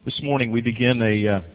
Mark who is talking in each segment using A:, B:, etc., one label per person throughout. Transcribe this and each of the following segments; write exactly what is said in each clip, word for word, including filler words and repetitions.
A: This morning we begin a, uh,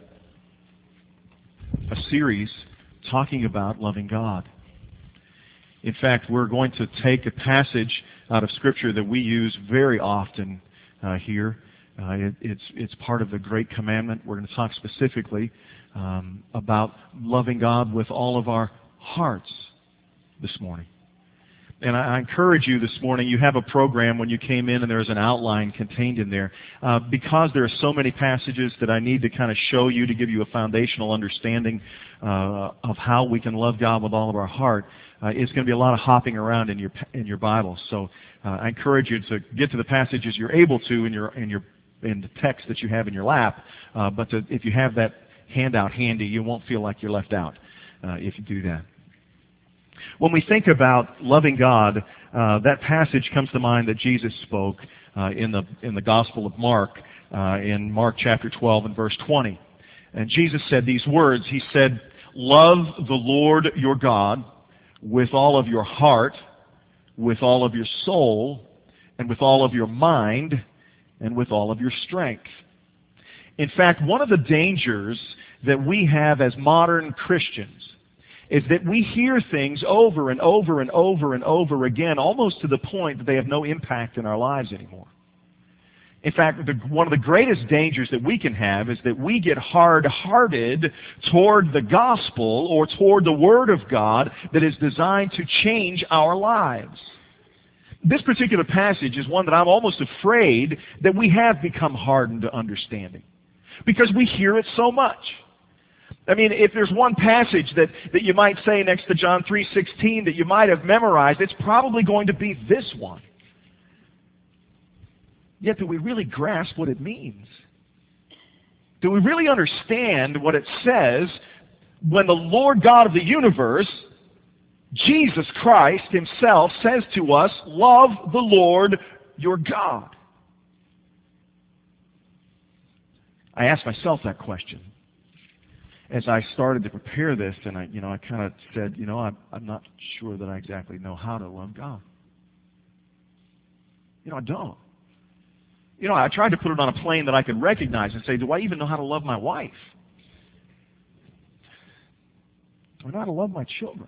A: a series talking about loving God. In fact, we're going to take a passage out of Scripture that we use very often uh, here. Uh, it, it's, it's part of the Great Commandment. We're going to talk specifically um, about loving God with all of our hearts this morning. And I encourage you this morning, you have a program when you came in and there's an outline contained in there. Uh, because there are so many passages that I need to kind of show you to give you a foundational understanding uh, of how we can love God with all of our heart, uh, it's going to be a lot of hopping around in your in your Bible. So uh, I encourage you to get to the passages you're able to in your in your in the text that you have in your lap. Uh, but to, if you have that handout handy, you won't feel like you're left out uh, if you do that. When we think about loving God, uh, that passage comes to mind that Jesus spoke uh, in the in the Gospel of Mark, uh, in Mark chapter twelve and verse twenty. And Jesus said these words. He said, "Love the Lord your God with all of your heart, with all of your soul, and with all of your mind, and with all of your strength." In fact, one of the dangers that we have as modern Christians is that we hear things over and over and over and over again, almost to the point that they have no impact in our lives anymore. In fact, the, one of the greatest dangers that we can have is that we get hard-hearted toward the gospel or toward the Word of God that is designed to change our lives. This particular passage is one that I'm almost afraid that we have become hardened to understanding, because we hear it so much. I mean, if there's one passage that, that you might say next to John three sixteen that you might have memorized, it's probably going to be this one. Yet, do we really grasp what it means? Do we really understand what it says when the Lord God of the universe, Jesus Christ Himself, says to us, "Love the Lord your God"? I asked myself that question as I started to prepare this, and I, you know, I kind of said, you know, I'm, I'm not sure that I exactly know how to love God. You know, I don't. You know, I tried to put it on a plane that I could recognize and say, do I even know how to love my wife? Or how to love my children?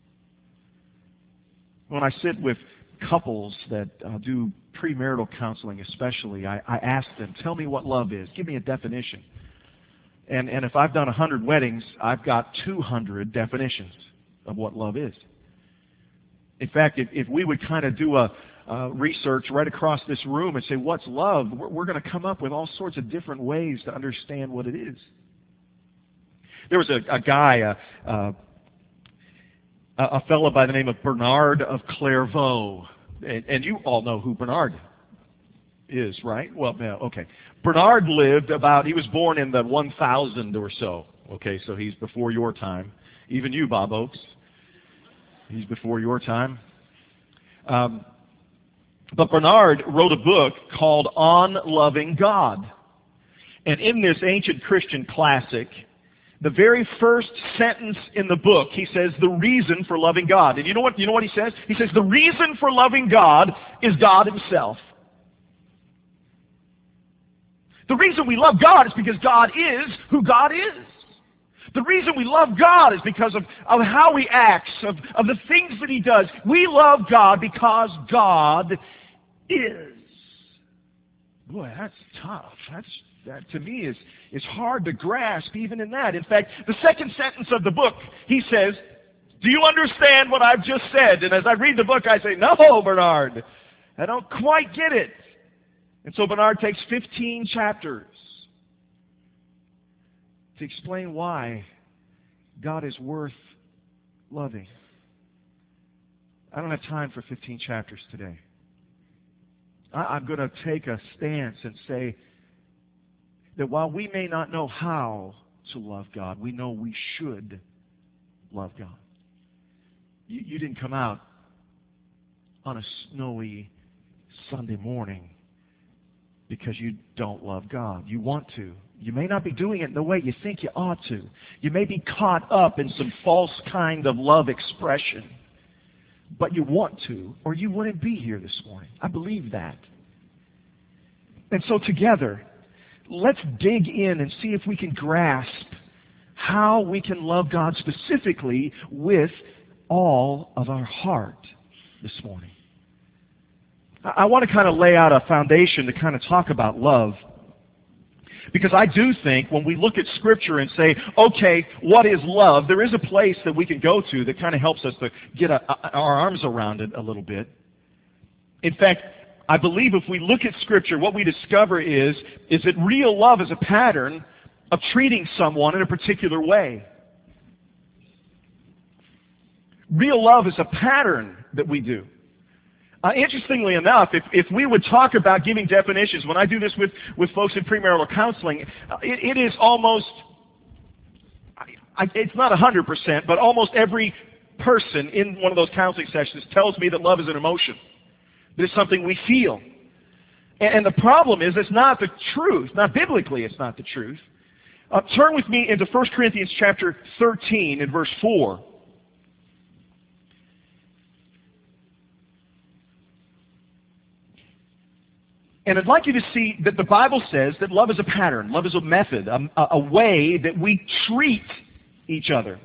A: When I sit with couples that uh, do premarital counseling especially, I, I ask them, tell me what love is. Give me a definition. And, and if I've done one hundred weddings, I've got two hundred definitions of what love is. In fact, if, if we would kind of do a uh, research right across this room and say, what's love? We're, we're going to come up with all sorts of different ways to understand what it is. There was a, a guy, a, a, a fellow by the name of Bernard of Clairvaux. And, and you all know who Bernard is, right? Well, no, okay. Bernard lived about, he was born in the one thousand or so. Okay, so he's before your time. Even you, Bob Oakes. He's before your time. Um, but Bernard wrote a book called On Loving God. And in this ancient Christian classic, the very first sentence in the book, he says, the reason for loving God. And you know what, you know what he says? He says, the reason for loving God is God Himself. The reason we love God is because God is who God is. The reason we love God is because of, of how He acts, of, of the things that He does. We love God because God is. Boy, that's tough. That's, that to me is, is hard to grasp even in that. In fact, the second sentence of the book, he says, do you understand what I've just said? And as I read the book, I say, no, Bernard, I don't quite get it. And so Bernard takes fifteen chapters to explain why God is worth loving. I don't have time for fifteen chapters today. I'm going to take a stance and say that while we may not know how to love God, we know we should love God. You, you didn't come out on a snowy Sunday morning because you don't love God. You want to. You may not be doing it in the way you think you ought to. You may be caught up in some false kind of love expression. But you want to, or you wouldn't be here this morning. I believe that. And so together, let's dig in and see if we can grasp how we can love God specifically with all of our heart this morning. I want to kind of lay out a foundation to kind of talk about love. Because I do think when we look at Scripture and say, okay, what is love? There is a place that we can go to that kind of helps us to get a, a, our arms around it a little bit. In fact, I believe if we look at Scripture, what we discover is, is that real love is a pattern of treating someone in a particular way. Real love is a pattern that we do. Uh, interestingly enough, if, if we would talk about giving definitions, when I do this with, with folks in premarital counseling, uh, it, it is almost, I, I, it's not one hundred percent, but almost every person in one of those counseling sessions tells me that love is an emotion. That it's something we feel. And, and the problem is it's not the truth. Not biblically, it's not the truth. Uh, turn with me into First Corinthians chapter thirteen and verse four. And I'd like you to see that the Bible says that love is a pattern. Love is a method, a, a way that we treat each other.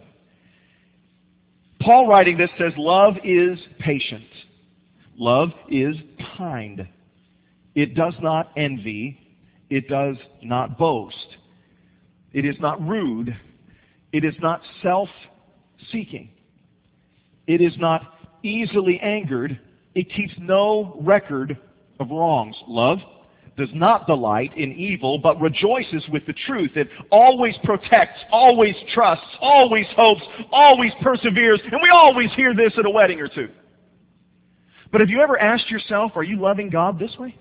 A: Paul writing this says, love is patient. Love is kind. It does not envy. It does not boast. It is not rude. It is not self-seeking. It is not easily angered. It keeps no record of wrongs. Love does not delight in evil, but rejoices with the truth. It always protects, always trusts, always hopes, always perseveres. And we always hear this at a wedding or two. But have you ever asked yourself, are you loving God this way?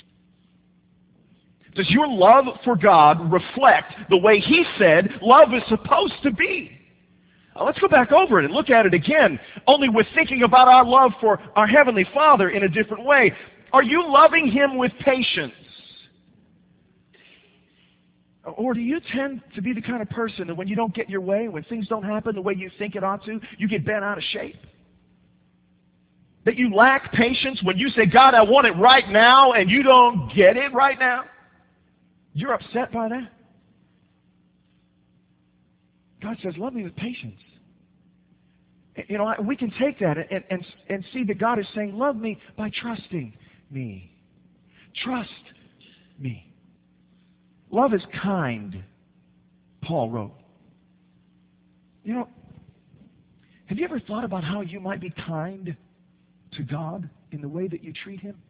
A: Does your love for God reflect the way He said love is supposed to be? Now, let's go back over it and look at it again, only with thinking about our love for our Heavenly Father in a different way. Are you loving Him with patience? Or do you tend to be the kind of person that when you don't get your way, when things don't happen the way you think it ought to, you get bent out of shape? That you lack patience when you say, God, I want it right now, and you don't get it right now? You're upset by that? God says, love me with patience. You know, we can take that and, and, and see that God is saying, love me by trusting me. Trust me. Love is kind, Paul wrote. You know, have you ever thought about how you might be kind to God in the way that you treat Him?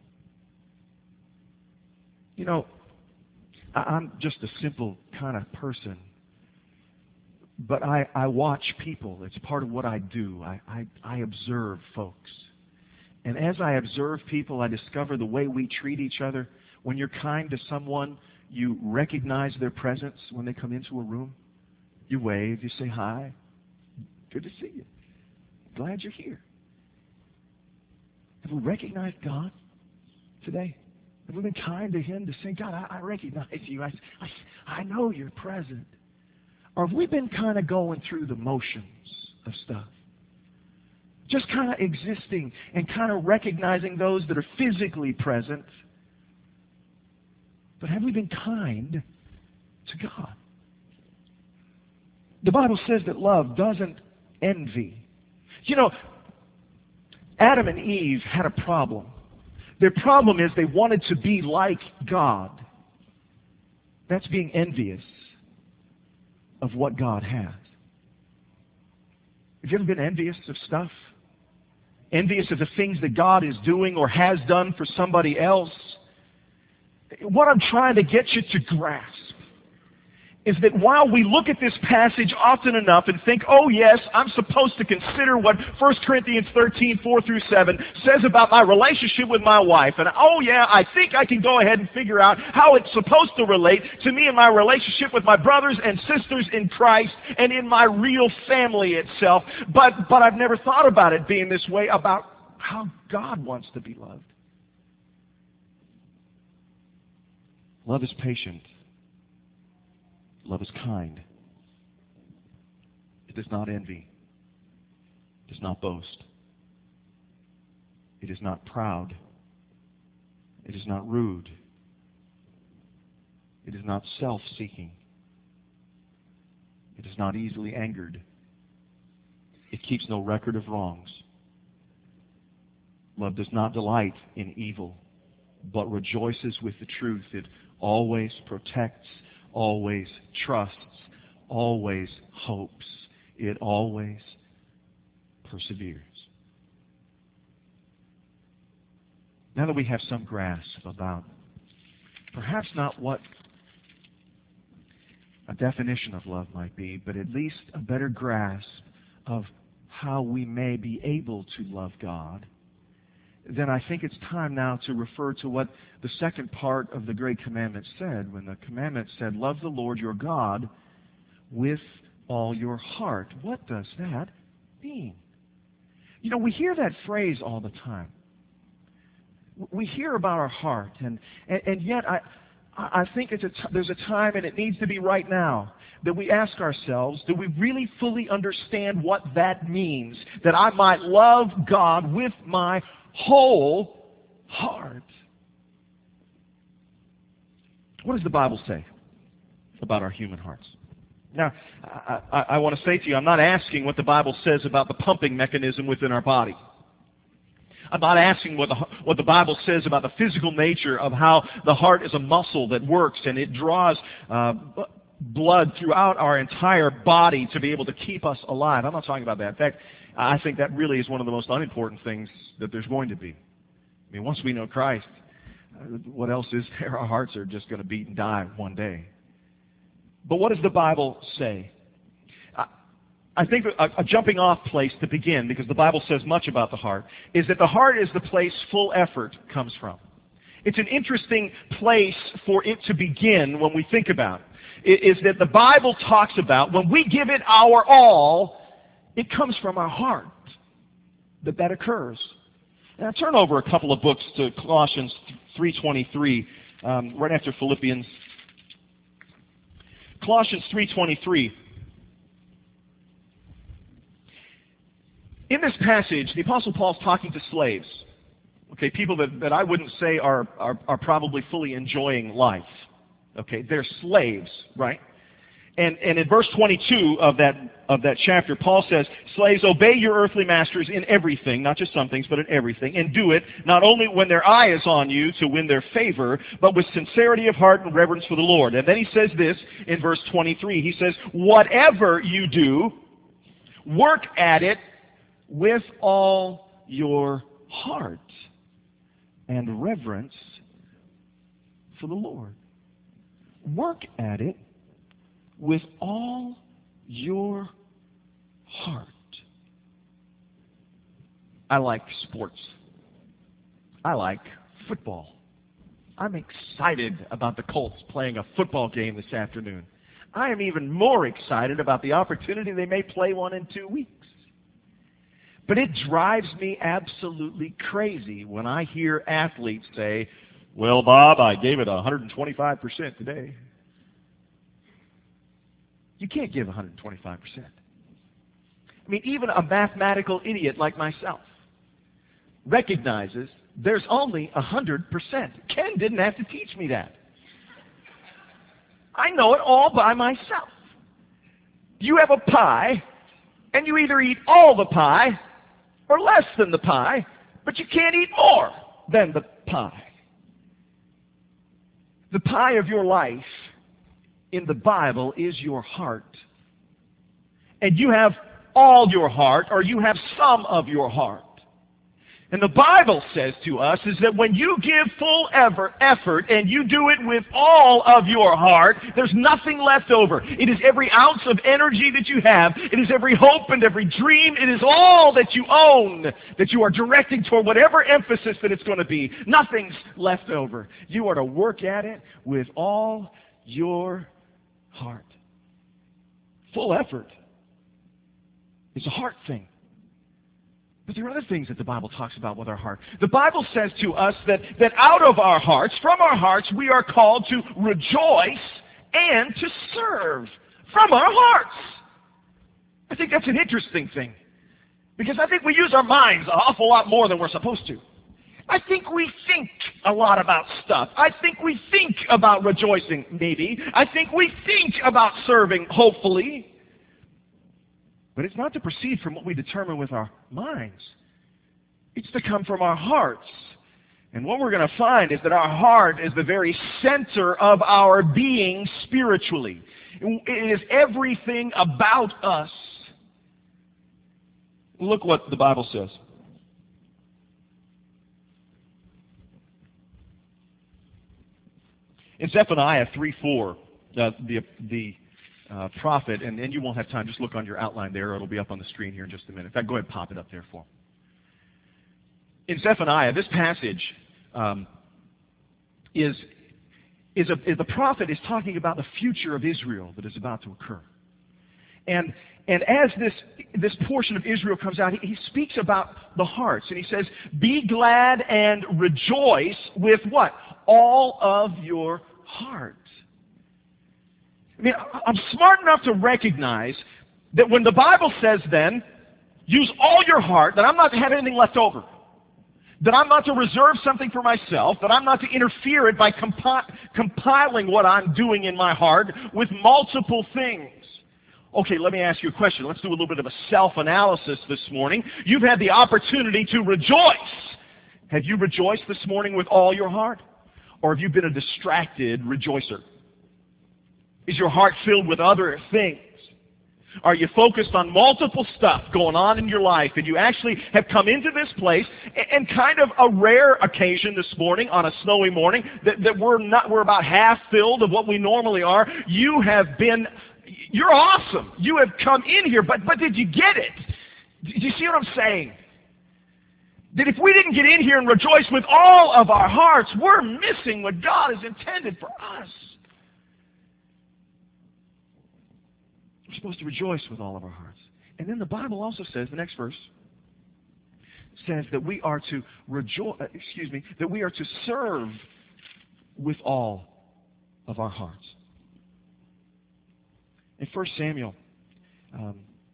A: You know, I'm just a simple kind of person. But I, I watch people. It's part of what I do. I, I, I observe folks. And as I observe people, I discover the way we treat each other. When you're kind to someone, you recognize their presence when they come into a room. You wave, you say hi. Good to see you. Glad you're here. Have we recognized God today? Have we been kind to Him to say, God, I, I recognize you. I, I, I know you're present. Or have we been kind of going through the motions of stuff? Just kind of existing and kind of recognizing those that are physically present. But have we been kind to God? The Bible says that love doesn't envy. You know, Adam and Eve had a problem. Their problem is they wanted to be like God. That's being envious of what God has. Have you ever been envious of stuff? Envious of the things that God is doing or has done for somebody else? What I'm trying to get you to grasp is that while we look at this passage often enough and think, oh yes, I'm supposed to consider what First Corinthians thirteen, four through seven says about my relationship with my wife, and oh yeah, I think I can go ahead and figure out how it's supposed to relate to me and my relationship with my brothers and sisters in Christ and in my real family itself, but, but I've never thought about it being this way about how God wants to be loved. Love is patient. Love is kind. It does not envy. It does not boast. It is not proud. It is not rude. It is not self-seeking. It is not easily angered. It keeps no record of wrongs. Love does not delight in evil, but rejoices with the truth. It always protects, always trusts, always hopes. It always perseveres. Now that we have some grasp about perhaps not what a definition of love might be, but at least a better grasp of how we may be able to love God, then I think it's time now to refer to what the second part of the Great Commandment said, when the commandment said, love the Lord your God with all your heart. What does that mean? You know, we hear that phrase all the time. We hear about our heart, and, and, and yet I, I think it's a t- there's a time, and it needs to be right now, that we ask ourselves, do we really fully understand what that means? That I might love God with my whole heart. What does the Bible say about our human hearts? Now, I, I, I want to say to you, I'm not asking what the Bible says about the pumping mechanism within our body. I'm not asking what the, what the Bible says about the physical nature of how the heart is a muscle that works and it draws uh, blood throughout our entire body to be able to keep us alive. I'm not talking about that. In fact, I think that really is one of the most unimportant things that there's going to be. I mean, once we know Christ, what else is there? Our hearts are just going to beat and die one day. But what does the Bible say? I think a, a jumping off place to begin, because the Bible says much about the heart, is that the heart is the place full effort comes from. It's an interesting place for it to begin when we think about it, is that the Bible talks about when we give it our all, it comes from our heart that that occurs. Now turn over a couple of books to Colossians three twenty-three, um, right after Philippians. Colossians three twenty-three. In this passage, the Apostle Paul's talking to slaves, okay, people that, that I wouldn't say are, are, are probably fully enjoying life. Okay, they're slaves, right? And, and in verse twenty-two of that, of that chapter, Paul says, slaves, obey your earthly masters in everything, not just some things, but in everything, and do it not only when their eye is on you to win their favor, but with sincerity of heart and reverence for the Lord. And then he says this in verse twenty-three. He says, whatever you do, work at it with all your heart and reverence for the Lord. Work at it with all your heart. I like sports. I like football. I'm excited about the Colts playing a football game this afternoon. I am even more excited about the opportunity they may play one in two weeks. But it drives me absolutely crazy when I hear athletes say, well, Bob, I gave it one hundred twenty-five percent today. You can't give one hundred twenty-five percent. I mean, even a mathematical idiot like myself recognizes there's only one hundred percent. Ken didn't have to teach me that. I know it all by myself. You have a pie, and you either eat all the pie or less than the pie, but you can't eat more than the pie. The pie of your life in the Bible is your heart. And you have all your heart, or you have some of your heart. And the Bible says to us is that when you give full ever effort and you do it with all of your heart, there's nothing left over. It is every ounce of energy that you have. It is every hope and every dream. It is all that you own that you are directing toward whatever emphasis that it's going to be. Nothing's left over. You are to work at it with all your heart. Full effort. It's a heart thing. But there are other things that the Bible talks about with our heart. The Bible says to us that, that out of our hearts, from our hearts, we are called to rejoice and to serve from our hearts. I think that's an interesting thing. Because I think we use our minds an awful lot more than we're supposed to. I think we think a lot about stuff. I think we think about rejoicing, maybe. I think we think about serving, hopefully. But it's not to proceed from what we determine with our minds. It's to come from our hearts. And what we're going to find is that our heart is the very center of our being spiritually. It is everything about us. Look what the Bible says. In Zephaniah three four, uh, the, the uh, prophet, and, and you won't have time, just look on your outline there. It'll be up on the screen here in just a minute. In fact, go ahead and pop it up there for me. In Zephaniah, this passage um, is, is, a, is the prophet is talking about the future of Israel that is about to occur. And, and as this, this portion of Israel comes out, he, he speaks about the hearts. And he says, be glad and rejoice with what? All of your heart. I mean, I'm smart enough to recognize that when the Bible says then, use all your heart, that I'm not to have anything left over. That I'm not to reserve something for myself, that I'm not to interfere it by compi- compiling what I'm doing in my heart with multiple things. Okay, let me ask you a question. Let's do a little bit of a self-analysis this morning. You've had the opportunity to rejoice. Have you rejoiced this morning with all your heart? Or have you been a distracted rejoicer? Is your heart filled with other things? Are you focused on multiple stuff going on in your life, and you actually have come into this place, and kind of a rare occasion this morning, on a snowy morning, that, that we're not we're about half filled of what we normally are. You have been, you're awesome. You have come in here, but but did you get it? Do you see what I'm saying? That if we didn't get in here and rejoice with all of our hearts, we're missing what God has intended for us. We're supposed to rejoice with all of our hearts. And then the Bible also says, the next verse says that we are to rejoice, excuse me, that we are to serve with all of our hearts. In First Samuel, um,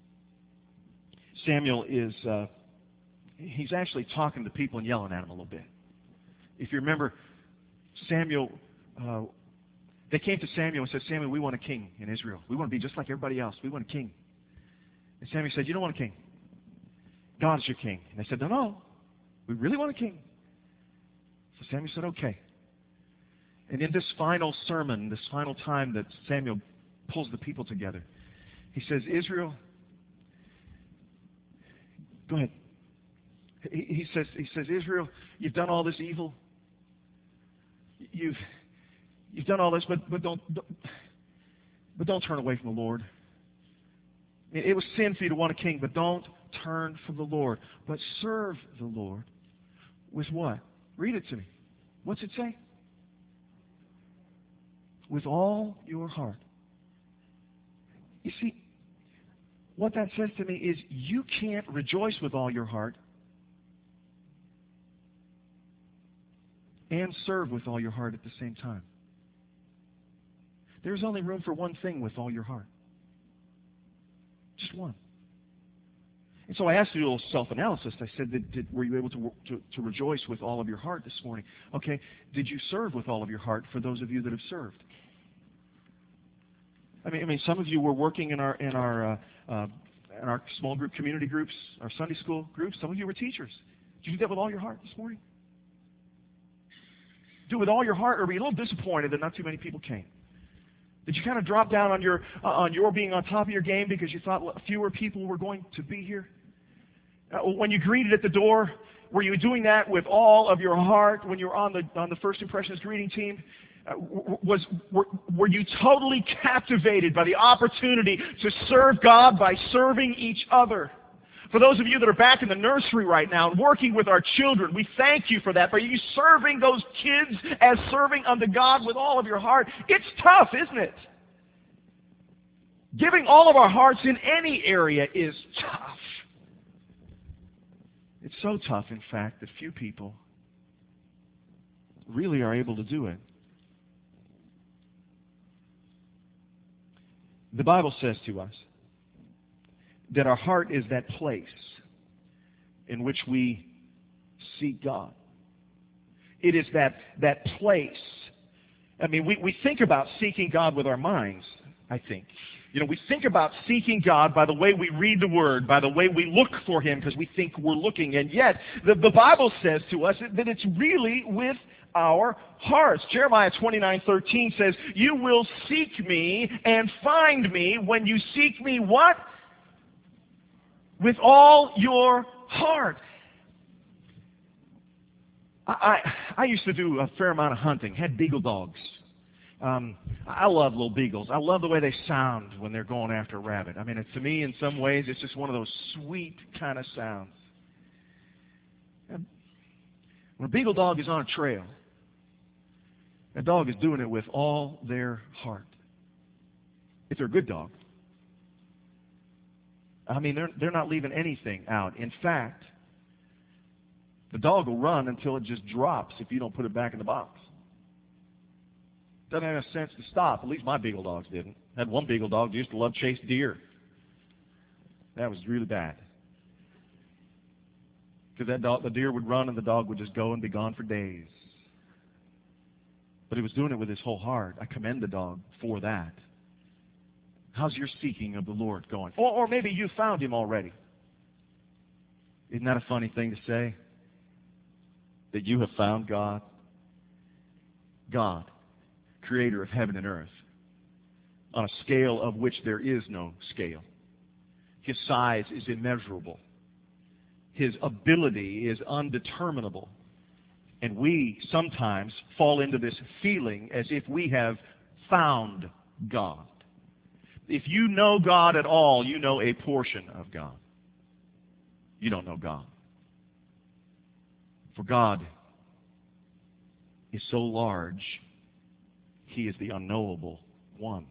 A: Samuel is, uh, he's actually talking to people and yelling at them a little bit. If you remember, Samuel, uh, they came to Samuel and said, Samuel, we want a king in Israel. We want to be just like everybody else. We want a king. And Samuel said, you don't want a king. God is your king. And they said, no, no, we really want a king. So Samuel said, okay. And in this final sermon, this final time that Samuel pulls the people together, he says, Israel, go ahead. He, he says, he says, Israel, you've done all this evil. You've You've done all this, but, but, don't, don't, but don't turn away from the Lord. It was sin for you to want a king, but don't turn from the Lord. But serve the Lord with what? Read it to me. What's it say? With all your heart. You see, what that says to me is you can't rejoice with all your heart and serve with all your heart at the same time. There's only room for one thing with all your heart. Just one. And so I asked you a little self-analysis. I said, did, did, were you able to, to, to rejoice with all of your heart this morning? Okay, did you serve with all of your heart for those of you that have served? I mean, I mean, some of you were working in our, in our, uh, uh, in our small group community groups, our Sunday school groups. Some of you were teachers. Did you do that with all your heart this morning? Do it with all your heart, or were you a little disappointed that not too many people came? Did you kind of drop down on your uh, on your being on top of your game because you thought fewer people were going to be here? Uh, when you greeted at the door, were you doing that with all of your heart when you were on the on the First Impressions greeting team? Uh, was were, were you totally captivated by the opportunity to serve God by serving each other? For those of you that are back in the nursery right now and working with our children, we thank you for that. Are you serving those kids as serving unto God with all of your heart? It's tough, isn't it? Giving all of our hearts in any area is tough. It's so tough, in fact, that few people really are able to do it. The Bible says to us that our heart is that place in which we seek God. It is that, that place. I mean, we, we think about seeking God with our minds, I think. You know, we think about seeking God by the way we read the Word, by the way we look for Him because we think we're looking. And yet, the, the Bible says to us that it's really with our hearts. Jeremiah twenty-nine thirteen says, "You will seek me and find me when you seek me," what? "With all your heart." I, I, I used to do a fair amount of hunting, had beagle dogs. Um, I love little beagles. I love the way they sound when they're going after a rabbit. I mean, it, to me, in some ways, it's just one of those sweet kind of sounds. And when a beagle dog is on a trail, that dog is doing it with all their heart. If they're a good dog. I mean, they're, they're not leaving anything out. In fact, the dog will run until it just drops if you don't put it back in the box. Doesn't have any sense to stop. At least my beagle dogs didn't. I had one beagle dog that used to love chase deer. That was really bad. Because that dog, the deer would run and the dog would just go and be gone for days. But he was doing it with his whole heart. I commend the dog for that. How's your seeking of the Lord going? Or, or maybe you found Him already. Isn't that a funny thing to say? That you have found God? God, Creator of heaven and earth, on a scale of which there is no scale. His size is immeasurable. His ability is undeterminable. And we sometimes fall into this feeling as if we have found God. If you know God at all, you know a portion of God. You don't know God. For God is so large, He is the unknowable one.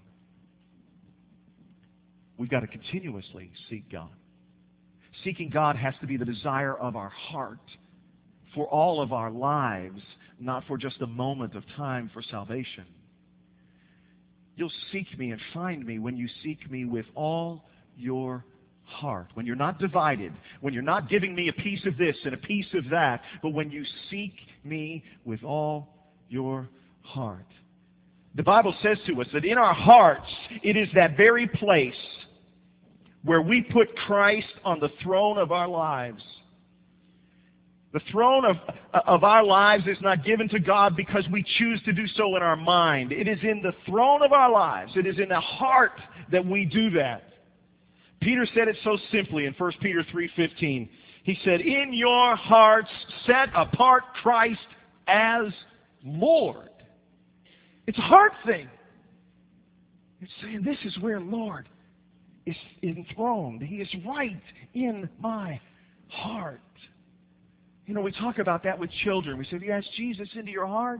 A: We've got to continuously seek God. Seeking God has to be the desire of our heart for all of our lives, not for just a moment of time for salvation. You'll seek me and find me when you seek me with all your heart. When you're not divided, when you're not giving me a piece of this and a piece of that, but when you seek me with all your heart. The Bible says to us that in our hearts, it is that very place where we put Christ on the throne of our lives. The throne of, of our lives is not given to God because we choose to do so in our mind. It is in the throne of our lives. It is in the heart that we do that. Peter said it so simply in First Peter three fifteen. He said, "In your hearts set apart Christ as Lord." It's a heart thing. It's saying this is where Lord is enthroned. He is right in my heart. You know, we talk about that with children. We say, have you asked Jesus into your heart?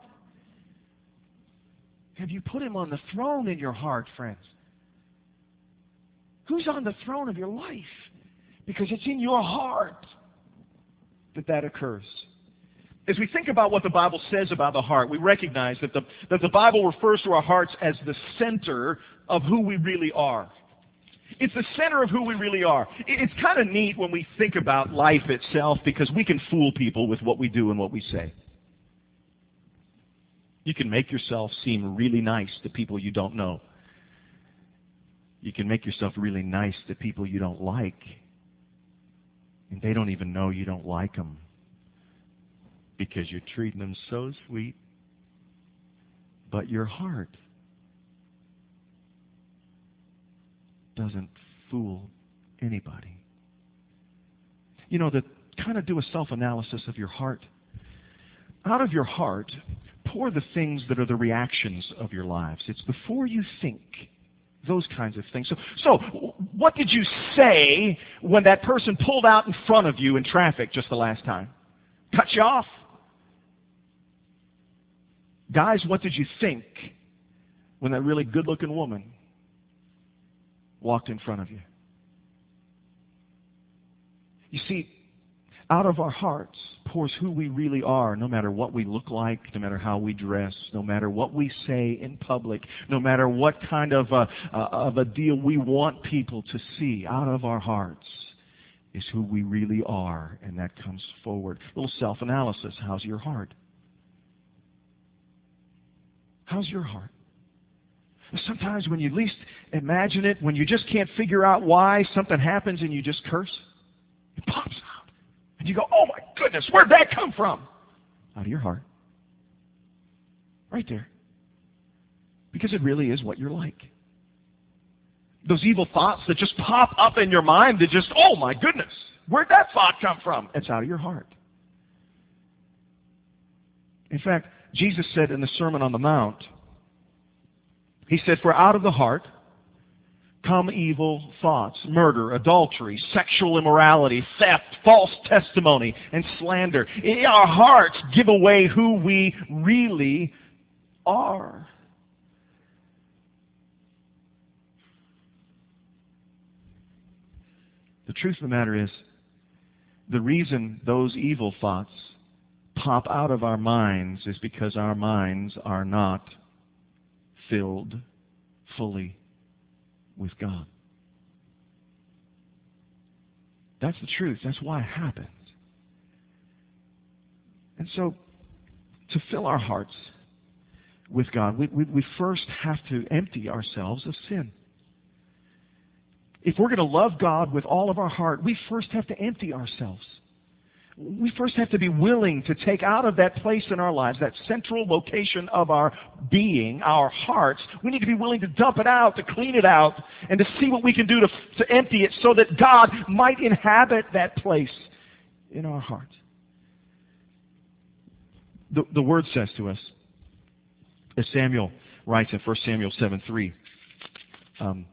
A: Have you put Him on the throne in your heart, friends? Who's on the throne of your life? Because it's in your heart that that occurs. As we think about what the Bible says about the heart, we recognize that the, that the Bible refers to our hearts as the center of who we really are. It's the center of who we really are. It's kind of neat when we think about life itself because we can fool people with what we do and what we say. You can make yourself seem really nice to people you don't know. You can make yourself really nice to people you don't like. And they don't even know you don't like them because you're treating them so sweet. But your heart doesn't fool anybody. You know, to kind of do a self-analysis of your heart. Out of your heart, pour the things that are the reactions of your lives. It's before you think. Those kinds of things. So, so what did you say when that person pulled out in front of you in traffic just the last time? Cut you off. Guys, what did you think when that really good-looking woman walked in front of you? You see, out of our hearts pours who we really are, no matter what we look like, no matter how we dress, no matter what we say in public, no matter what kind of a, uh, of a deal we want people to see. Out of our hearts is who we really are, and that comes forward. A little self-analysis. How's your heart? How's your heart? Sometimes when you least imagine it, when you just can't figure out why, something happens and you just curse. It pops out. And you go, oh my goodness, where'd that come from? Out of your heart. Right there. Because it really is what you're like. Those evil thoughts that just pop up in your mind that just, oh my goodness, where'd that thought come from? It's out of your heart. In fact, Jesus said in the Sermon on the Mount, He said, for out of the heart come evil thoughts, murder, adultery, sexual immorality, theft, false testimony, and slander. Our hearts give away who we really are. The truth of the matter is, the reason those evil thoughts pop out of our minds is because our minds are not filled fully with God. That's the truth. That's why it happens. And so, to fill our hearts with God, we, we, we first have to empty ourselves of sin. If we're going to love God with all of our heart, we first have to empty ourselves. We first have to be willing to take out of that place in our lives, that central location of our being, our hearts. We need to be willing to dump it out, to clean it out, and to see what we can do to, to empty it so that God might inhabit that place in our hearts. The, the Word says to us, as Samuel writes in First Samuel seven three, um,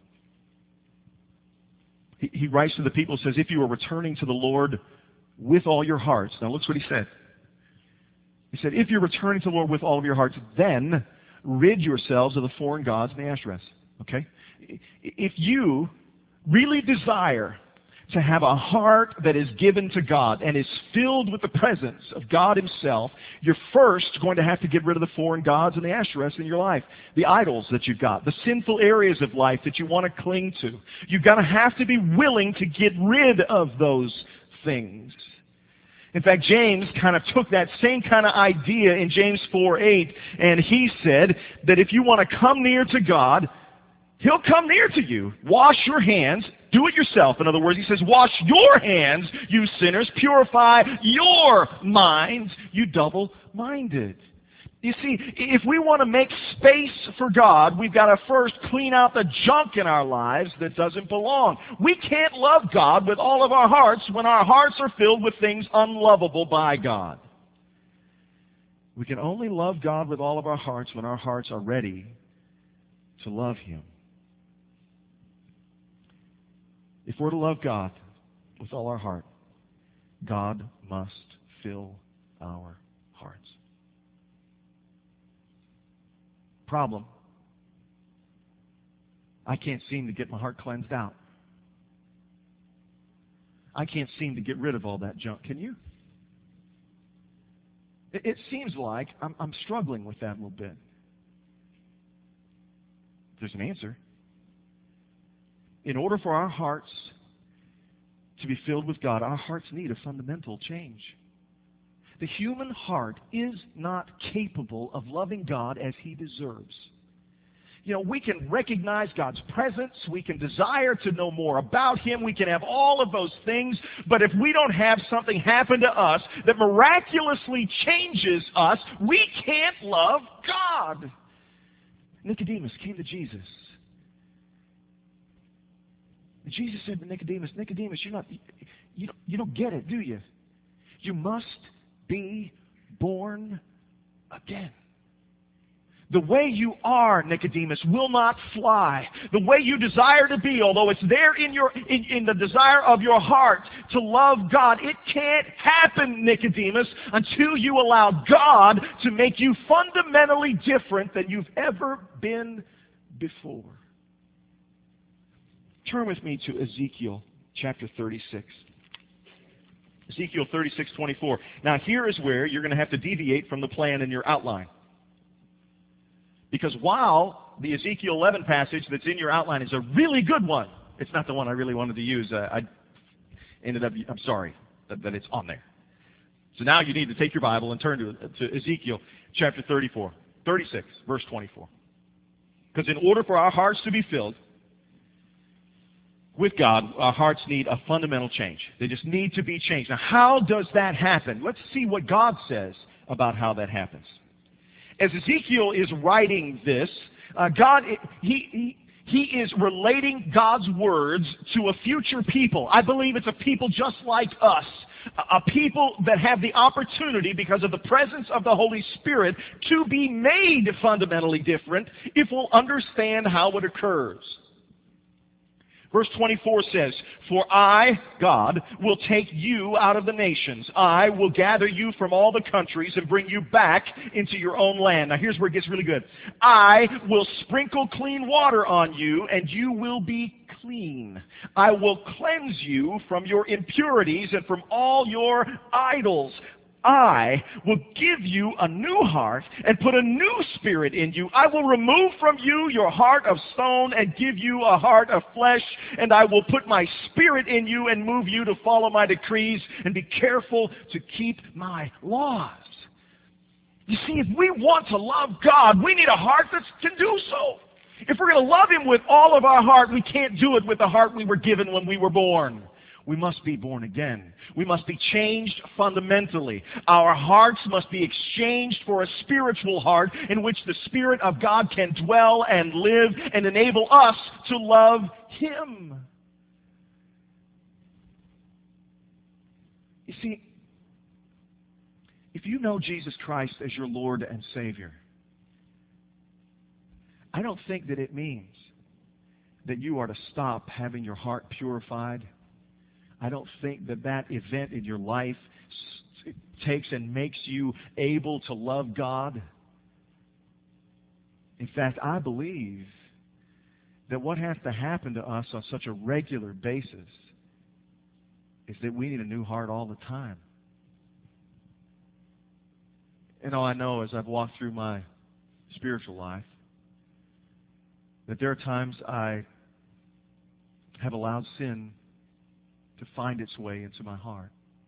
A: he, he writes to the people, says, if you are returning to the Lord with all your hearts. Now look what he said. He said, if you're returning to the Lord with all of your hearts, then rid yourselves of the foreign gods and the Asherahs. Okay? If you really desire to have a heart that is given to God and is filled with the presence of God Himself, you're first going to have to get rid of the foreign gods and the Asherahs in your life, the idols that you've got, the sinful areas of life that you want to cling to. You've got to have to be willing to get rid of those things. In fact, James kind of took that same kind of idea in James four eight, and he said that if you want to come near to God, He'll come near to you. Wash your hands. Do it yourself. In other words, he says, wash your hands, you sinners. Purify your minds, you double-minded. You see, if we want to make space for God, we've got to first clean out the junk in our lives that doesn't belong. We can't love God with all of our hearts when our hearts are filled with things unlovable by God. We can only love God with all of our hearts when our hearts are ready to love Him. If we're to love God with all our heart, God must fill our hearts. Problem, I can't seem to get my heart cleansed out. I can't seem to get rid of all that junk. Can you? It, it seems like I'm, I'm struggling with that a little bit. There's an answer. In order for our hearts to be filled with God, our hearts need a fundamental change. The human heart is not capable of loving God as He deserves. You know, we can recognize God's presence. We can desire to know more about Him. We can have all of those things. But if we don't have something happen to us that miraculously changes us, we can't love God. Nicodemus came to Jesus. And Jesus said to Nicodemus, Nicodemus, you're not, you don't, you don't get it, do you? You must be born again. The way you are, Nicodemus, will not fly. The way you desire to be, although it's there in your in, in the desire of your heart to love God, it can't happen, Nicodemus, until you allow God to make you fundamentally different than you've ever been before. Turn with me to Ezekiel chapter thirty-six. Ezekiel thirty-six twenty-four. Now here is where you're going to have to deviate from the plan in your outline. Because while the Ezekiel eleven passage that's in your outline is a really good one, it's not the one I really wanted to use. Uh, I ended up, I'm sorry that, that it's on there. So now you need to take your Bible and turn to, to Ezekiel chapter thirty-four. thirty-six, verse twenty-four. Because in order for our hearts to be filled with God, our hearts need a fundamental change. They just need to be changed. Now, how does that happen? Let's see what God says about how that happens. As Ezekiel is writing this, uh, God, he, he, he is relating God's words to a future people. I believe it's a people just like us. A people that have the opportunity, because of the presence of the Holy Spirit, to be made fundamentally different if we'll understand how it occurs. Verse twenty-four says, "For I, God, will take you out of the nations. I will gather you from all the countries and bring you back into your own land." Now here's where it gets really good. "I will sprinkle clean water on you, and you will be clean. I will cleanse you from your impurities and from all your idols. I will give you a new heart and put a new spirit in you. I will remove from you your heart of stone and give you a heart of flesh. And I will put my spirit in you and move you to follow my decrees and be careful to keep my laws." You see, if we want to love God, we need a heart that can do so. If we're going to love Him with all of our heart, we can't do it with the heart we were given when we were born. We must be born again. We must be changed fundamentally. Our hearts must be exchanged for a spiritual heart in which the Spirit of God can dwell and live and enable us to love Him. You see, if you know Jesus Christ as your Lord and Savior, I don't think that it means that you are to stop having your heart purified. I don't think that that event in your life takes and makes you able to love God. In fact, I believe that what has to happen to us on such a regular basis is that we need a new heart all the time. And all I know as I've walked through my spiritual life, that there are times I have allowed sin to find its way into my heart.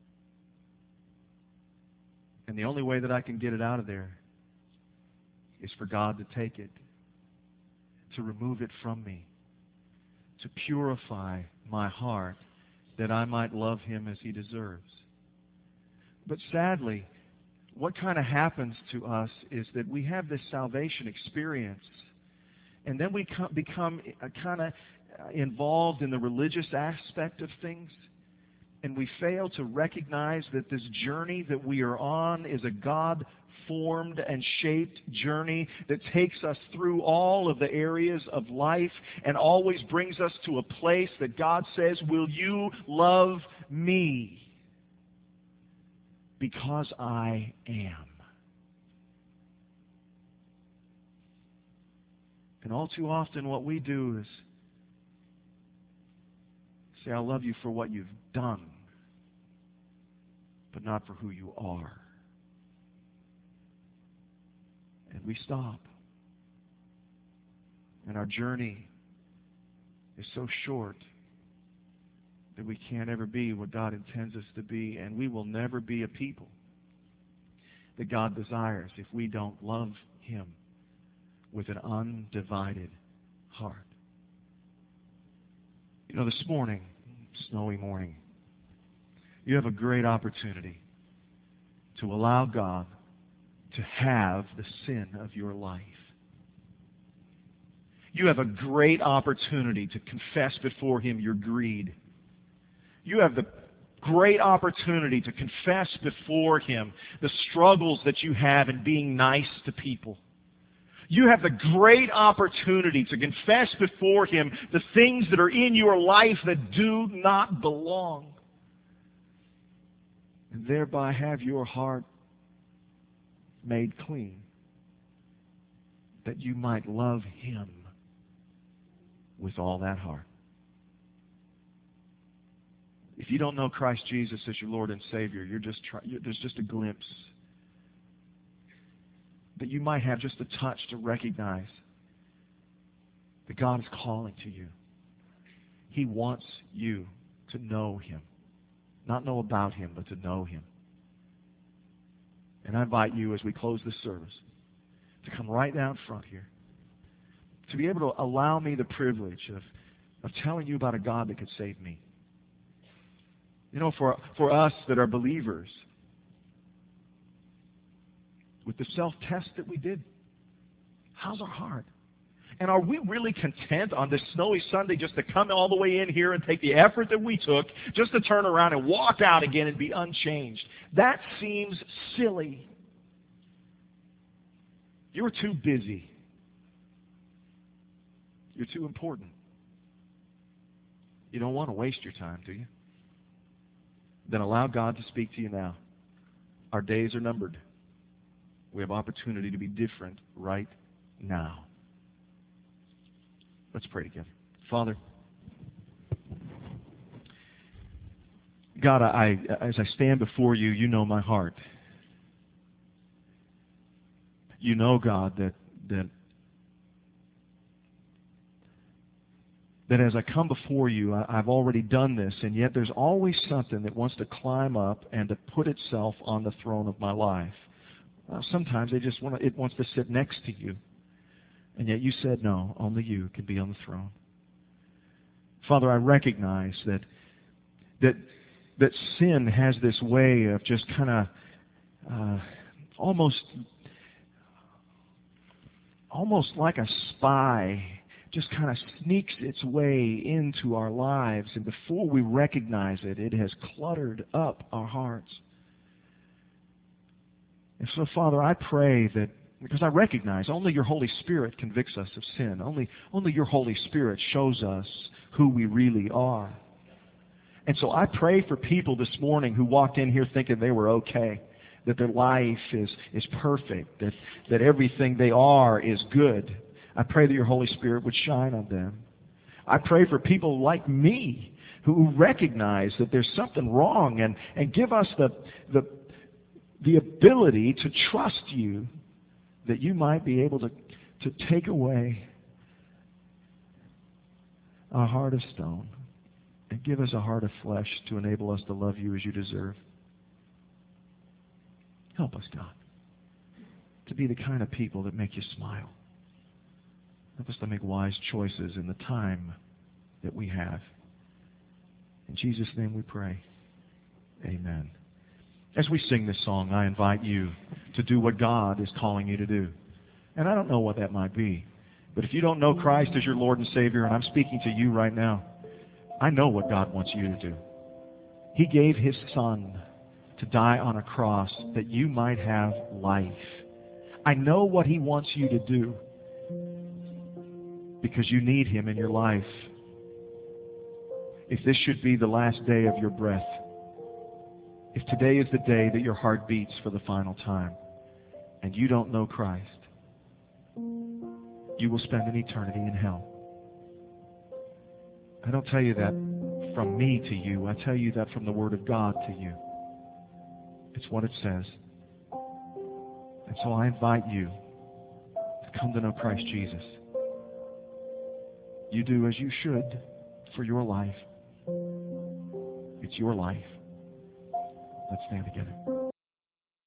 A: And the only way that I can get it out of there is for God to take it, to remove it from me, to purify my heart that I might love Him as He deserves. But sadly, what kind of happens to us is that we have this salvation experience, and then we become kind of involved in the religious aspect of things, and we fail to recognize that this journey that we are on is a God-formed and shaped journey that takes us through all of the areas of life and always brings us to a place that God says, "Will you love me? Because I am." And all too often what we do is say, "I love you for what you've done, but not for who you are." And we stop. And our journey is so short that we can't ever be what God intends us to be, and we will never be a people that God desires if we don't love Him with an undivided heart. You know, this morning, snowy morning, you have a great opportunity to allow God to have the sin of your life. You have a great opportunity to confess before Him your greed. You have the great opportunity to confess before Him the struggles that you have in being nice to people. You have the great opportunity to confess before Him the things that are in your life that do not belong, and thereby have your heart made clean, that you might love Him with all that heart. If you don't know Christ Jesus as your Lord and Savior, you're just try, you're, there's just a glimpse that you might have, just a touch to recognize that God is calling to you. He wants you to know Him. Not know about Him, but to know Him. And I invite you, as we close this service, to come right down front here, to be able to allow me the privilege of, of telling you about a God that could save me. You know, for, for us that are believers, with the self-test that we did, how's our heart? And are we really content on this snowy Sunday just to come all the way in here and take the effort that we took just to turn around and walk out again and be unchanged? That seems silly. You're too busy. You're too important. You don't want to waste your time, do you? Then allow God to speak to you now. Our days are numbered. We have opportunity to be different right now. Let's pray together. Father, God, I, as I stand before you, you know my heart. You know, God, that that that as I come before you, I, I've already done this, and yet there's always something that wants to climb up and to put itself on the throne of my life. Uh, sometimes they just want to, it wants to sit next to you. And yet you said, no, only you can be on the throne. Father, I recognize that that that sin has this way of just kind of uh, almost almost like a spy, just kind of sneaks its way into our lives, and before we recognize it, it has cluttered up our hearts. And so, Father, I pray that, because I recognize only your Holy Spirit convicts us of sin. Only, only your Holy Spirit shows us who we really are. And so I pray for people this morning who walked in here thinking they were okay, that their life is, is perfect, that, that everything they are is good. I pray that your Holy Spirit would shine on them. I pray for people like me who recognize that there's something wrong and, and give us the, the, the ability to trust you, that you might be able to, to take away a heart of stone and give us a heart of flesh to enable us to love you as you deserve. Help us, God, to be the kind of people that make you smile. Help us to make wise choices in the time that we have. In Jesus' name we pray. Amen. As we sing this song, I invite you to do what God is calling you to do. And I don't know what that might be. But if you don't know Christ as your Lord and Savior, and I'm speaking to you right now, I know what God wants you to do. He gave His Son to die on a cross that you might have life. I know what He wants you to do because you need Him in your life. If this should be the last day of your breath, if today is the day that your heart beats for the final time and you don't know Christ, you will spend an eternity in hell. I don't tell you that from me to you. I tell you that from the Word of God to you. It's what it says. And so I invite you to come to know Christ Jesus. You do as you should for your life. It's your life. Let's stand together.